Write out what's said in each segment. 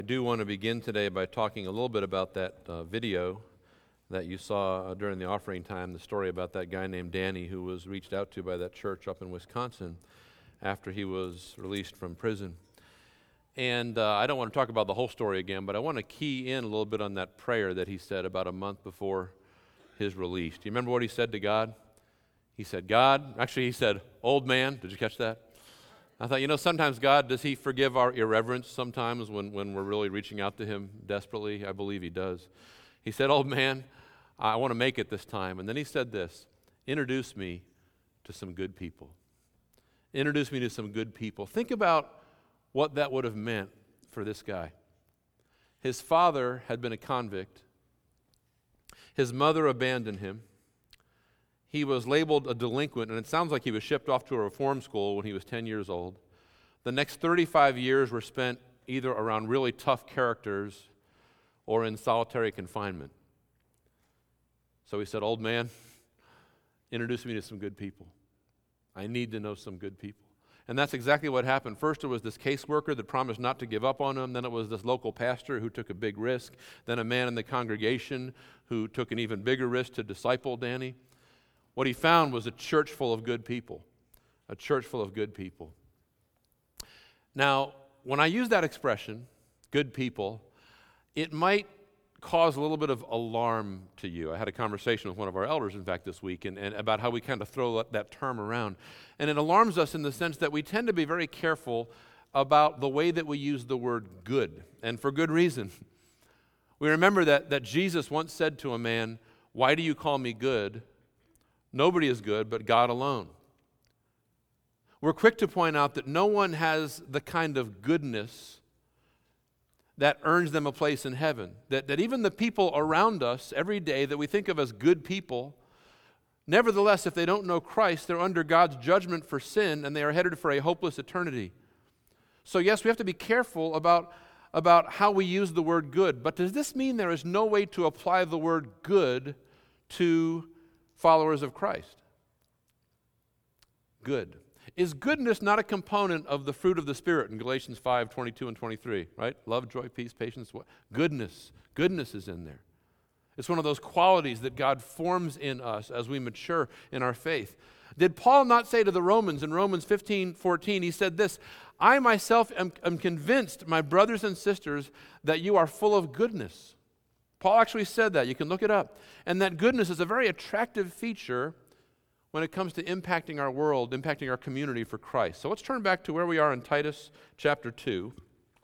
I do want to begin today by talking a little bit about that video that you saw during the offering time, the story about that guy named Danny who was reached out to by that church up in Wisconsin after he was released from prison. And I don't want to talk about the whole story again, but I want to key in a little bit on that prayer that he said about a month before his release. Do you remember what he said to God? He said, he said, old man. Did you catch that? I thought, sometimes God, does he forgive our irreverence sometimes when we're really reaching out to him desperately? I believe he does. He said, old man, I want to make it this time. And then he said this, introduce me to some good people. Introduce me to some good people. Think about what that would have meant for this guy. His father had been a convict. His mother abandoned him. He was labeled a delinquent, and it sounds like he was shipped off to a reform school when he was 10 years old. The next 35 years were spent either around really tough characters or in solitary confinement. So he said, old man, introduce me to some good people. I need to know some good people. And that's exactly what happened. First, it was this caseworker that promised not to give up on him. Then it was this local pastor who took a big risk. Then a man in the congregation who took an even bigger risk to disciple Danny. What he found was a church full of good people. A church full of good people. Now, when I use that expression, good people, it might cause a little bit of alarm to you. I had a conversation with one of our elders, in fact, this week, and about how we kind of throw that term around. And it alarms us in the sense that we tend to be very careful about the way that we use the word good, and for good reason. We remember that Jesus once said to a man, why do you call me good? Nobody is good but God alone. We're quick to point out that no one has the kind of goodness that earns them a place in heaven. That even the people around us every day that we think of as good people, nevertheless, if they don't know Christ, they're under God's judgment for sin and they are headed for a hopeless eternity. So yes, we have to be careful about how we use the word good. But does this mean there is no way to apply the word good to followers of Christ? Good. Is goodness not a component of the fruit of the Spirit in Galatians 5:22 and 23, right? Love, joy, peace, patience, what? Goodness. Goodness is in there. It's one of those qualities that God forms in us as we mature in our faith. Did Paul not say to the Romans in Romans 15:14, he said this, I myself am convinced, my brothers and sisters, that you are full of goodness. Paul actually said that. You can look it up. And that goodness is a very attractive feature when it comes to impacting our world, impacting our community for Christ. So let's turn back to where we are in Titus chapter 2.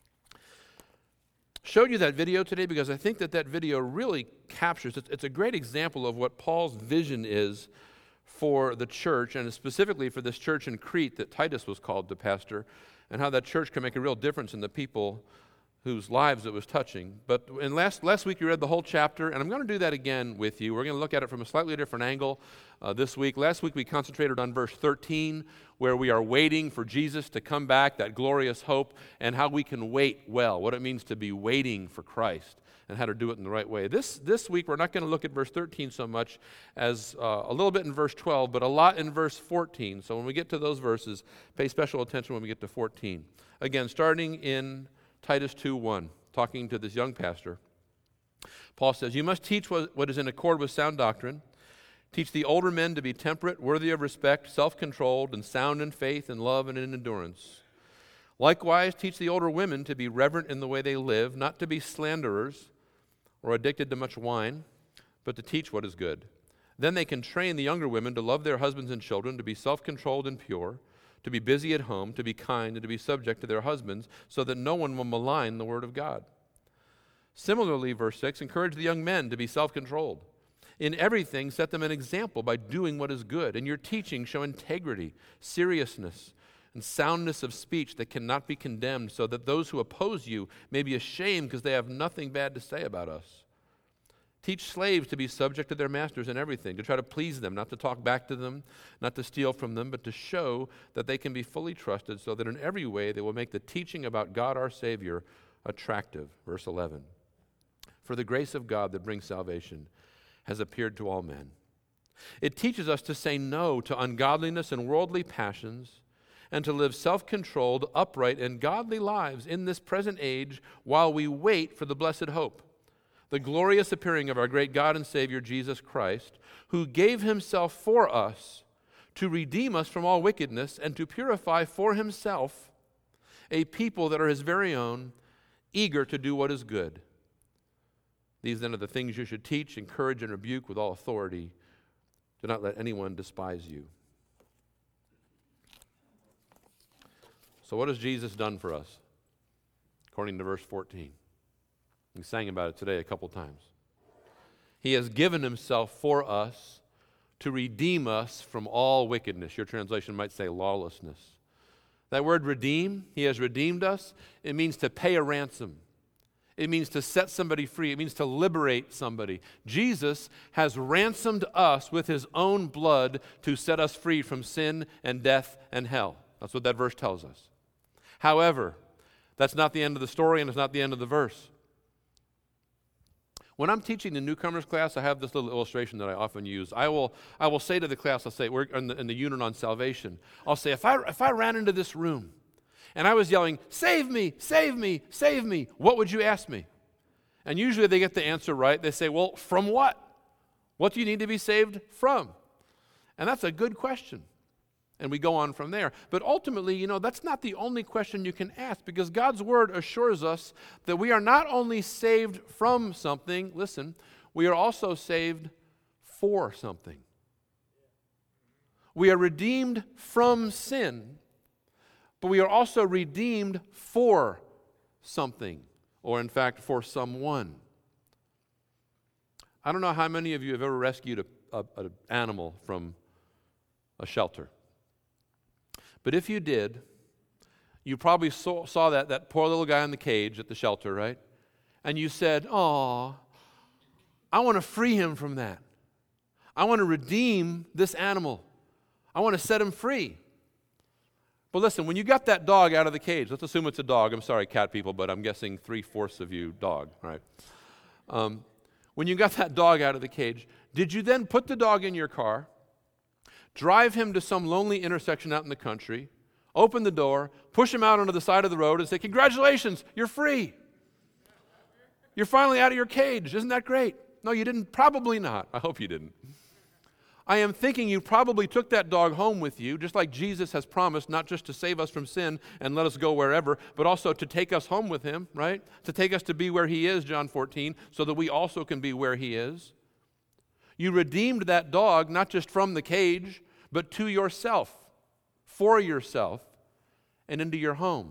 Showed you that video today because I think that video really captures, it's a great example of what Paul's vision is for the church, and specifically for this church in Crete that Titus was called to pastor, and how that church can make a real difference in the people whose lives it was touching. But in last week we read the whole chapter, and I'm going to do that again with you. We're going to look at it from a slightly different angle this week. Last week we concentrated on verse 13, where we are waiting for Jesus to come back, that glorious hope, and how we can wait well, what it means to be waiting for Christ, and how to do it in the right way. This week we're not going to look at verse 13 so much as a little bit in verse 12, but a lot in verse 14. So when we get to those verses, pay special attention when we get to 14. Again, starting in Titus 2:1, talking to this young pastor, Paul says, you must teach what is in accord with sound doctrine. Teach the older men to be temperate, worthy of respect, self-controlled, and sound in faith and love and in endurance. Likewise, teach the older women to be reverent in the way they live, not to be slanderers or addicted to much wine, but to teach what is good. Then they can train the younger women to love their husbands and children, to be self-controlled and pure, to be busy at home, to be kind, and to be subject to their husbands, so that no one will malign the word of God. Similarly, verse 6, encourage the young men to be self-controlled. In everything, set them an example by doing what is good. In your teaching, show integrity, seriousness, and soundness of speech that cannot be condemned, so that those who oppose you may be ashamed because they have nothing bad to say about us. Teach slaves to be subject to their masters in everything, to try to please them, not to talk back to them, not to steal from them, but to show that they can be fully trusted, so that in every way they will make the teaching about God our Savior attractive. Verse 11. For the grace of God that brings salvation has appeared to all men. It teaches us to say no to ungodliness and worldly passions, and to live self-controlled, upright, and godly lives in this present age while we wait for the blessed hope, the glorious appearing of our great God and Savior, Jesus Christ, who gave himself for us to redeem us from all wickedness and to purify for himself a people that are his very own, eager to do what is good. These then are the things you should teach, encourage, and rebuke with all authority. Do not let anyone despise you. So what has Jesus done for us? According to verse 14. We sang about it today a couple times. He has given himself for us to redeem us from all wickedness. Your translation might say lawlessness. That word redeem, he has redeemed us. It means to pay a ransom. It means to set somebody free. It means to liberate somebody. Jesus has ransomed us with his own blood to set us free from sin and death and hell. That's what that verse tells us. However, that's not the end of the story, and it's not the end of the verse. When I'm teaching the newcomers class, I have this little illustration that I often use. I will say to the class, I'll say, we're in the unit on salvation. I'll say, if I ran into this room and I was yelling, save me, save me, save me, what would you ask me? And usually they get the answer right. They say, well, from what? What do you need to be saved from? And that's a good question. And we go on from there. But ultimately, that's not the only question you can ask, because God's word assures us that we are not only saved from something, listen, we are also saved for something. We are redeemed from sin, but we are also redeemed for something, or in fact, for someone. I don't know how many of you have ever rescued an animal from a shelter. But if you did, you probably saw that poor little guy in the cage at the shelter, right? And you said, "Aw, I want to free him from that. I want to redeem this animal. I want to set him free." But listen, when you got that dog out of the cage, let's assume it's a dog. I'm sorry, cat people, but I'm guessing 3/4 of you dog, right? When you got that dog out of the cage, did you then put the dog in your car, drive him to some lonely intersection out in the country, open the door, push him out onto the side of the road and say, "Congratulations, you're free. You're finally out of your cage. Isn't that great?" No, you didn't. Probably not. I hope you didn't. I am thinking you probably took that dog home with you, just like Jesus has promised, not just to save us from sin and let us go wherever, but also to take us home with him, right? To take us to be where he is, John 14, so that we also can be where he is. You redeemed that dog, not just from the cage, but to yourself, for yourself, and into your home.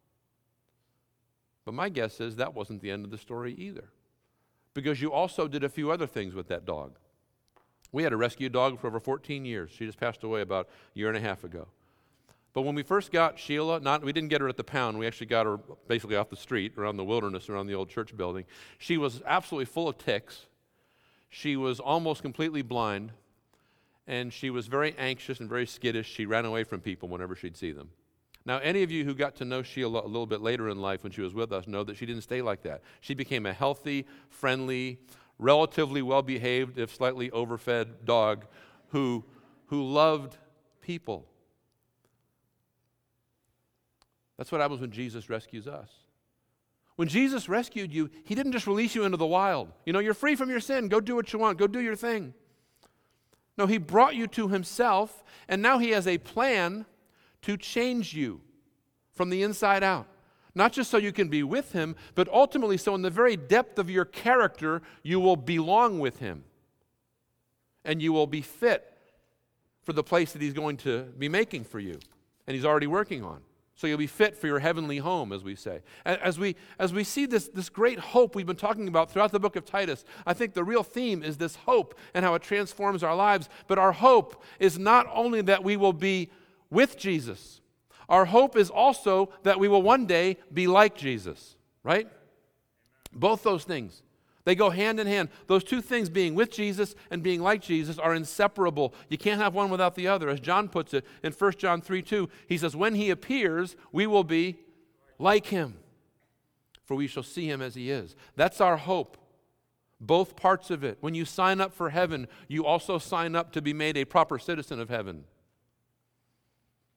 But my guess is that wasn't the end of the story either, because you also did a few other things with that dog. We had a rescue dog for over 14 years. She just passed away about a year and a half ago. But when we first got Sheila, we didn't get her at the pound. We actually got her basically off the street, around the wilderness, around the old church building. She was absolutely full of ticks. She was almost completely blind. And she was very anxious and very skittish. She ran away from people whenever she'd see them. Now, any of you who got to know Sheila a little bit later in life when she was with us know that she didn't stay like that. She became a healthy, friendly, relatively well-behaved, if slightly overfed dog who loved people. That's what happens when Jesus rescues us. When Jesus rescued you, he didn't just release you into the wild. You're free from your sin. Go do what you want. Go do your thing. No, he brought you to himself, and now he has a plan to change you from the inside out. Not just so you can be with him, but ultimately so in the very depth of your character, you will belong with him. And you will be fit for the place that he's going to be making for you, and he's already working on. So you'll be fit for your heavenly home, as we say. As we see this great hope we've been talking about throughout the book of Titus, I think the real theme is this hope and how it transforms our lives. But our hope is not only that we will be with Jesus. Our hope is also that we will one day be like Jesus, right? Both those things. They go hand in hand. Those two things, being with Jesus and being like Jesus, are inseparable. You can't have one without the other. As John puts it in 1 John 3:2, he says, when he appears, we will be like him, for we shall see him as he is. That's our hope. Both parts of it. When you sign up for heaven, you also sign up to be made a proper citizen of heaven.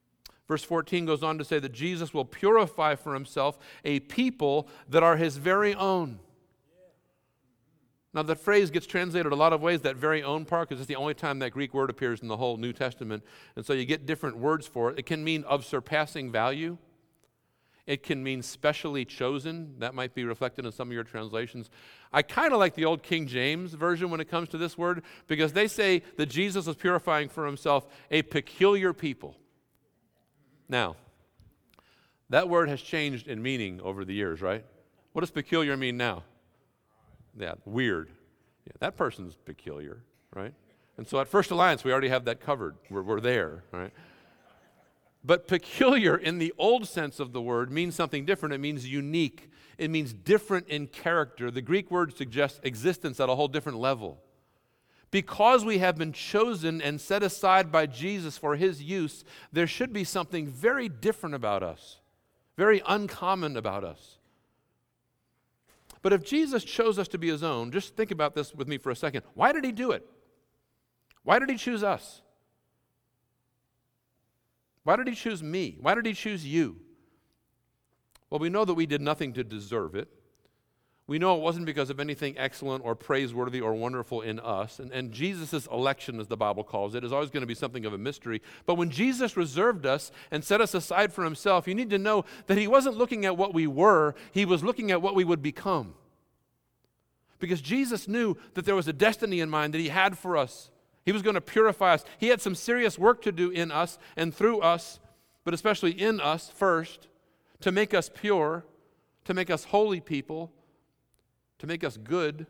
Verse 14 goes on to say that Jesus will purify for himself a people that are his very own. Now, that phrase gets translated a lot of ways, that very own part, because it's the only time that Greek word appears in the whole New Testament. And so you get different words for it. It can mean of surpassing value. It can mean specially chosen. That might be reflected in some of your translations. I kind of like the old King James version when it comes to this word, because they say that Jesus was purifying for himself a peculiar people. Now, that word has changed in meaning over the years, right? What does peculiar mean now? Yeah, weird. Yeah, that person's peculiar, right? And so at First Alliance, we already have that covered. We're there, right? But peculiar in the old sense of the word means something different. It means unique. It means different in character. The Greek word suggests existence at a whole different level. Because we have been chosen and set aside by Jesus for his use, there should be something very different about us, very uncommon about us. But if Jesus chose us to be his own, just think about this with me for a second. Why did he do it? Why did he choose us? Why did he choose me? Why did he choose you? Well, we know that we did nothing to deserve it. We know it wasn't because of anything excellent or praiseworthy or wonderful in us. And Jesus' election, as the Bible calls it, is always going to be something of a mystery. But when Jesus reserved us and set us aside for himself, you need to know that he wasn't looking at what we were. He was looking at what we would become. Because Jesus knew that there was a destiny in mind that he had for us. He was going to purify us. He had some serious work to do in us and through us, but especially in us first, to make us pure, to make us holy people, to make us good,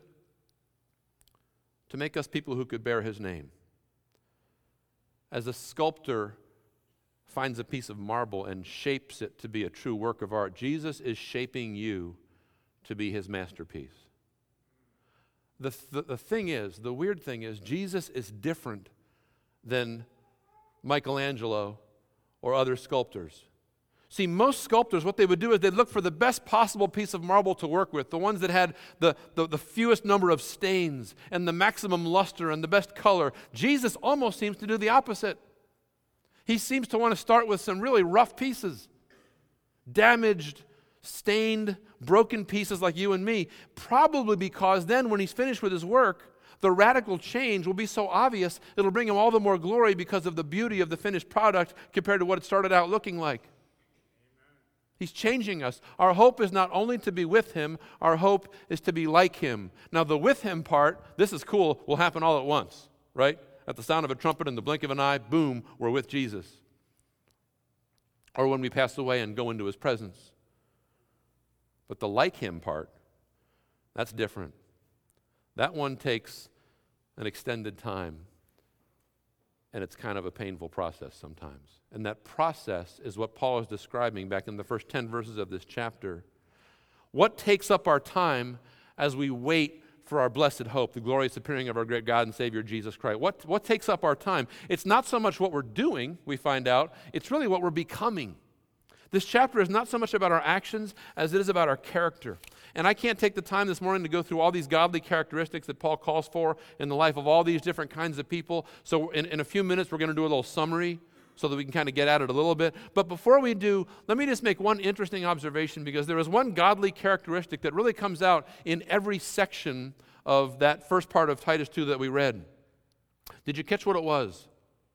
to make us people who could bear his name. As a sculptor finds a piece of marble and shapes it to be a true work of art, Jesus is shaping you to be his masterpiece. The thing is, the weird thing is, Jesus is different than Michelangelo or other sculptors. See, most sculptors, what they would do is they'd look for the best possible piece of marble to work with, the ones that had the fewest number of stains and the maximum luster and the best color. Jesus almost seems to do the opposite. He seems to want to start with some really rough pieces, damaged, stained, broken pieces like you and me, probably because then when he's finished with his work, the radical change will be so obvious, it'll bring him all the more glory because of the beauty of the finished product compared to what it started out looking like. He's changing us. Our hope is not only to be with him, our hope is to be like him. Now, the with him part, this is cool, will happen all at once, right? At the sound of a trumpet and the blink of an eye, boom, we're with Jesus. Or when we pass away and go into his presence. But the like him part, that's different. That one takes an extended time, and it's kind of a painful process sometimes. And that process is what Paul is describing back in the first 10 verses of this chapter. What takes up our time as we wait for our blessed hope, the glorious appearing of our great God and Savior Jesus Christ? What takes up our time? It's not so much what we're doing, we find out, it's really what we're becoming. This chapter is not so much about our actions as it is about our character. And I can't take the time this morning to go through all these godly characteristics that Paul calls for in the life of all these different kinds of people. So in a few minutes, we're going to do a little summary so that we can kind of get at it a little bit. But before we do, let me just make one interesting observation, because there is one godly characteristic that really comes out in every section of that first part of Titus 2 that we read. Did you catch what it was?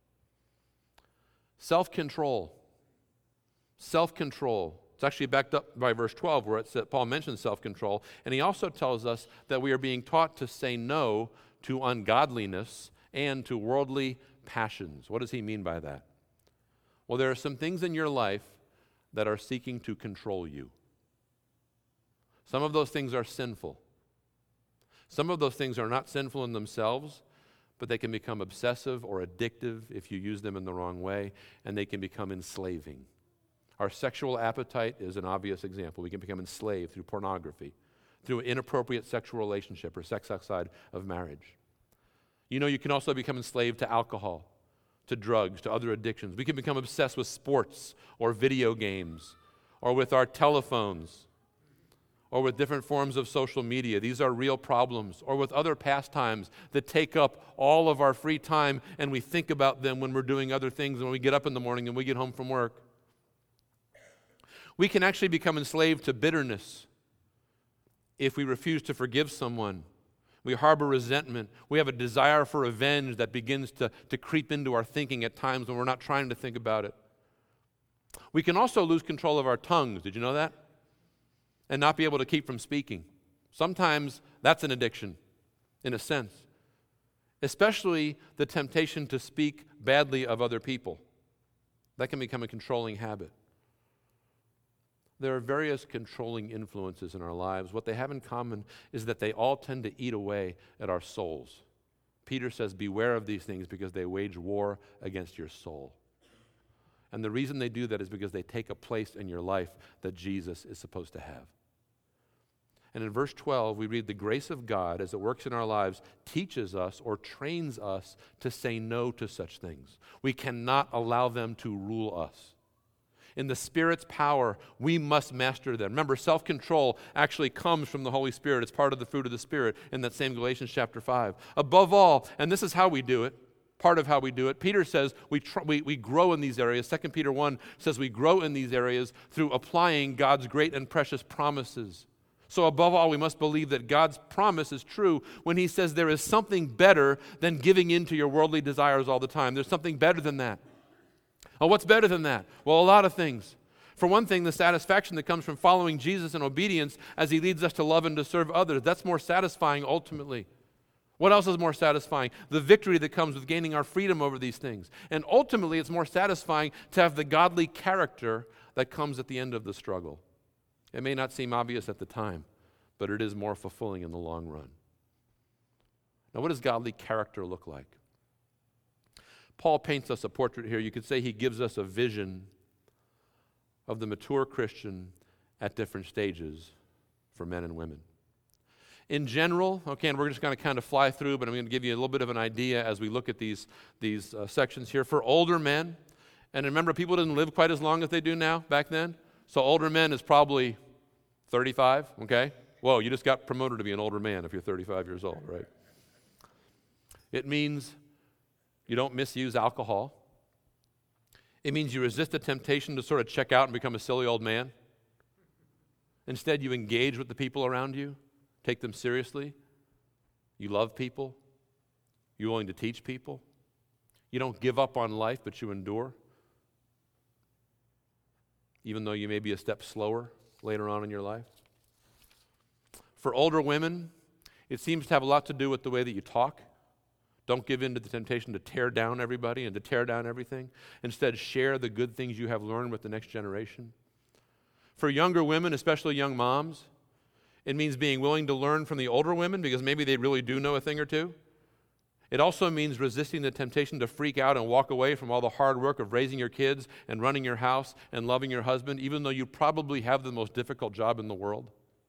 Self-control. Self-control. It's actually backed up by verse 12 where Paul mentions self-control. And he also tells us that we are being taught to say no to ungodliness and to worldly passions. What does he mean by that? Well, there are some things in your life that are seeking to control you. Some of those things are sinful. Some of those things are not sinful in themselves, but they can become obsessive or addictive if you use them in the wrong way, and they can become enslaving. Our sexual appetite is an obvious example. We can become enslaved through pornography, through an inappropriate sexual relationship or sex outside of marriage. You know, you can also become enslaved to alcohol, to drugs, to other addictions. We can become obsessed with sports or video games or with our telephones or with different forms of social media. These are real problems. Or with other pastimes that take up all of our free time, and we think about them when we're doing other things, when we get up in the morning and we get home from work. We can actually become enslaved to bitterness if we refuse to forgive someone. We harbor resentment. We have a desire for revenge that begins to creep into our thinking at times when we're not trying to think about it. We can also lose control of our tongues. Did you know that? And not be able to keep from speaking. Sometimes that's an addiction, in a sense. Especially the temptation to speak badly of other people. That can become a controlling habit. There are various controlling influences in our lives. What they have in common is that they all tend to eat away at our souls. Peter says, beware of these things because they wage war against your soul. And the reason they do that is because they take a place in your life that Jesus is supposed to have. And in verse 12, we read, the grace of God, as it works in our lives, teaches us or trains us to say no to such things. We cannot allow them to rule us. In the Spirit's power, we must master them. Remember, self-control actually comes from the Holy Spirit. It's part of the fruit of the Spirit in that same Galatians chapter 5. Above all, and this is how we do it, part of how we do it, Peter says we grow in these areas. 2 Peter 1 says we grow in these areas through applying God's great and precious promises. So above all, we must believe that God's promise is true when he says there is something better than giving in to your worldly desires all the time. There's something better than that. Oh, what's better than that? Well, a lot of things. For one thing, the satisfaction that comes from following Jesus in obedience as he leads us to love and to serve others. That's more satisfying ultimately. What else is more satisfying? The victory that comes with gaining our freedom over these things. And ultimately, it's more satisfying to have the godly character that comes at the end of the struggle. It may not seem obvious at the time, but it is more fulfilling in the long run. Now, what does godly character look like? Paul paints us a portrait here. You could say he gives us a vision of the mature Christian at different stages for men and women. In general, okay, and we're just going to kind of fly through, but I'm going to give you a little bit of an idea as we look at these sections here. For older men, and remember, people didn't live quite as long as they do now back then, so older men is probably 35, okay? Whoa, you just got promoted to be an older man if you're 35 years old, right? It means you don't misuse alcohol. It means you resist the temptation to sort of check out and become a silly old man. Instead, you engage with the people around you, take them seriously. You love people. You're willing to teach people. You don't give up on life, but you endure. Even though you may be a step slower later on in your life. For older women, it seems to have a lot to do with the way that you talk. Don't give in to the temptation to tear down everybody and to tear down everything. Instead, share the good things you have learned with the next generation. For younger women, especially young moms, it means being willing to learn from the older women because maybe they really do know a thing or two. It also means resisting the temptation to freak out and walk away from all the hard work of raising your kids and running your house and loving your husband, even though you probably have the most difficult job in the world.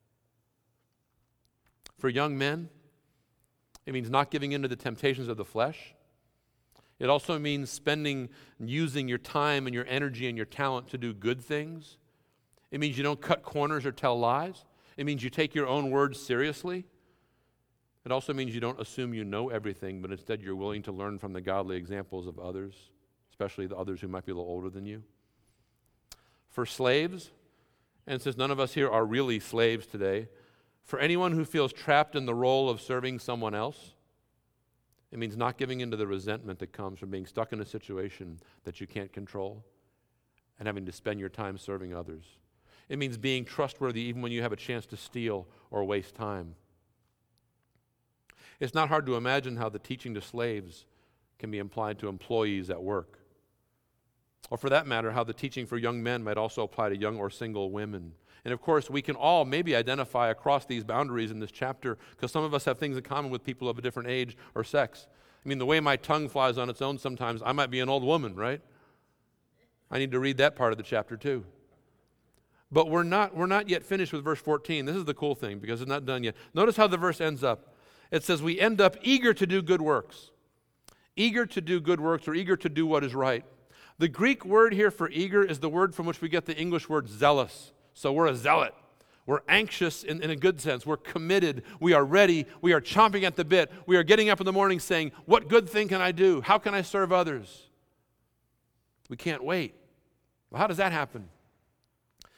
For young men, it means not giving in to the temptations of the flesh. It also means using your time and your energy and your talent to do good things. It means you don't cut corners or tell lies. It means you take your own words seriously. It also means you don't assume you know everything, but instead you're willing to learn from the godly examples of others, especially the others who might be a little older than you. For slaves, and since none of us here are really slaves today, for anyone who feels trapped in the role of serving someone else, it means not giving into the resentment that comes from being stuck in a situation that you can't control and having to spend your time serving others. It means being trustworthy even when you have a chance to steal or waste time. It's not hard to imagine how the teaching to slaves can be applied to employees at work. Or for that matter, how the teaching for young men might also apply to young or single women. And of course, we can all maybe identify across these boundaries in this chapter because some of us have things in common with people of a different age or sex. I mean, the way my tongue flies on its own sometimes, I might be an old woman, right? I need to read that part of the chapter too. But we're not yet finished with verse 14. This is the cool thing because it's not done yet. Notice how the verse ends up. It says, we end up eager to do good works. Eager to do good works or eager to do what is right. The Greek word here for eager is the word from which we get the English word zealous. So we're a zealot. We're anxious in a good sense. We're committed. We are ready. We are chomping at the bit. We are getting up in the morning saying, what good thing can I do? How can I serve others? We can't wait. Well, how does that happen?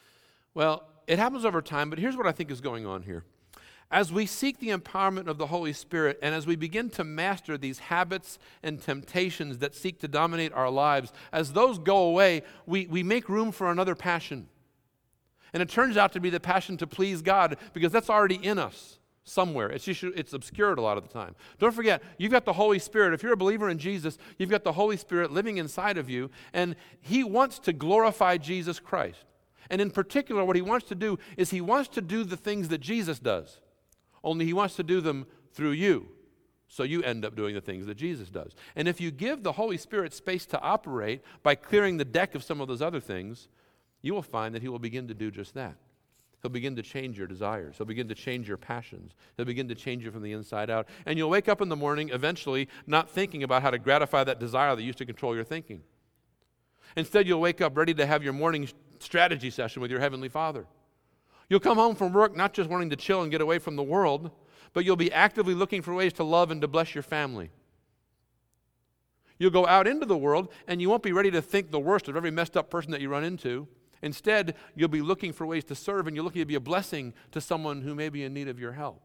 Well, it happens over time, but here's what I think is going on here. As we seek the empowerment of the Holy Spirit, and as we begin to master these habits and temptations that seek to dominate our lives, as those go away, we make room for another passion. And it turns out to be the passion to please God, because that's already in us somewhere. It's obscured a lot of the time. Don't forget, you've got the Holy Spirit. If you're a believer in Jesus, you've got the Holy Spirit living inside of you, and He wants to glorify Jesus Christ. And in particular, what He wants to do is He wants to do the things that Jesus does. Only He wants to do them through you. So you end up doing the things that Jesus does. And if you give the Holy Spirit space to operate by clearing the deck of some of those other things, you will find that He will begin to do just that. He'll begin to change your desires. He'll begin to change your passions. He'll begin to change you from the inside out. And you'll wake up in the morning eventually not thinking about how to gratify that desire that used to control your thinking. Instead, you'll wake up ready to have your morning strategy session with your Heavenly Father. You'll come home from work not just wanting to chill and get away from the world, but you'll be actively looking for ways to love and to bless your family. You'll go out into the world, and you won't be ready to think the worst of every messed up person that you run into. Instead, you'll be looking for ways to serve, and you're looking to be a blessing to someone who may be in need of your help.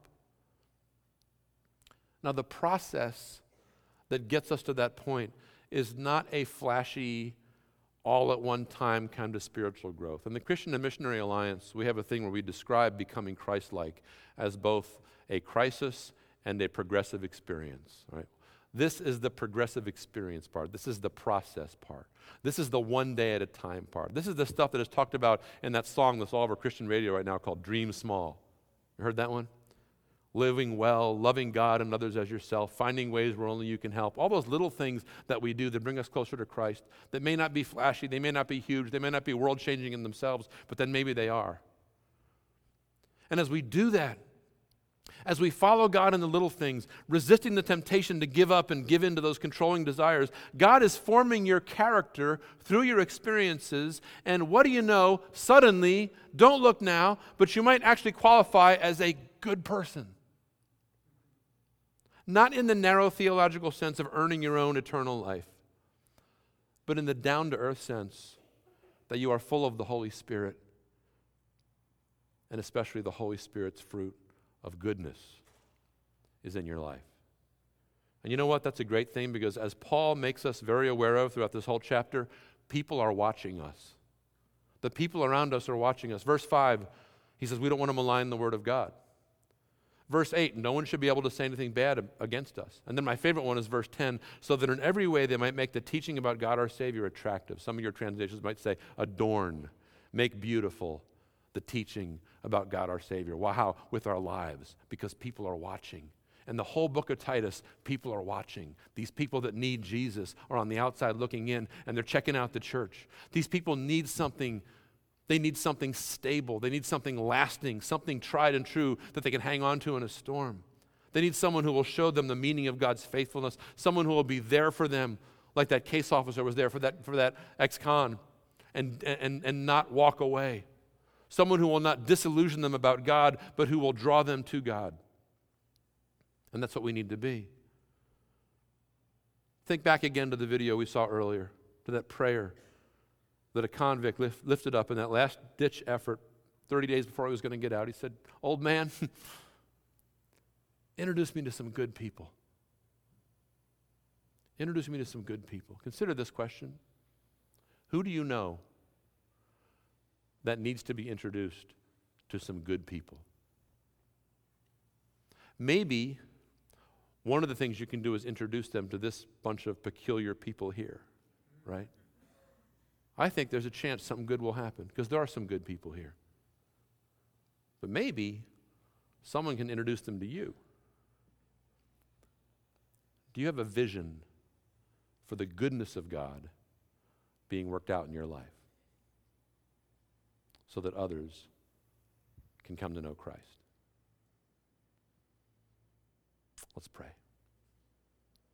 Now, the process that gets us to that point is not a flashy, all at one time kind of spiritual growth. In the Christian and Missionary Alliance, we have a thing where we describe becoming Christ-like as both a crisis and a progressive experience. Right? This is the progressive experience part. This is the process part. This is the one day at a time part. This is the stuff that is talked about in that song that's all over Christian radio right now called Dream Small. You heard that one? Living well, loving God and others as yourself, finding ways where only you can help. All those little things that we do that bring us closer to Christ, that may not be flashy, they may not be huge, they may not be world-changing in themselves, but then maybe they are. And as we do that, as we follow God in the little things, resisting the temptation to give up and give in to those controlling desires, God is forming your character through your experiences, and what do you know? Suddenly, don't look now, but you might actually qualify as a good person. Not in the narrow theological sense of earning your own eternal life, but in the down-to-earth sense that you are full of the Holy Spirit, and especially the Holy Spirit's fruit of goodness is in your life. And you know what? That's a great thing, because as Paul makes us very aware of throughout this whole chapter, people are watching us. The people around us are watching us. Verse 5, he says we don't want to malign the word of God. Verse 8, no one should be able to say anything bad against us. And then my favorite one is verse 10, so that in every way they might make the teaching about God our Savior attractive. Some of your translations might say adorn, make beautiful the teaching about God our Savior. Wow, with our lives, because people are watching. And the whole book of Titus, people are watching. These people that need Jesus are on the outside looking in, and they're checking out the church. These people need something. They need something stable. They need something lasting, something tried and true that they can hang on to in a storm. They need someone who will show them the meaning of God's faithfulness, someone who will be there for them, like that case officer was there for that ex-con, and not walk away. Someone who will not disillusion them about God, but who will draw them to God. And that's what we need to be. Think back again to the video we saw earlier, to that prayer that a convict lifted up in that last-ditch effort 30 days before he was going to get out. He said, "Old man, introduce me to some good people. Introduce me to some good people." Consider this question. Who do you know that needs to be introduced to some good people? Maybe one of the things you can do is introduce them to this bunch of peculiar people here, right? I think there's a chance something good will happen, because there are some good people here. But maybe someone can introduce them to you. Do you have a vision for the goodness of God being worked out in your life so that others can come to know Christ? Let's pray.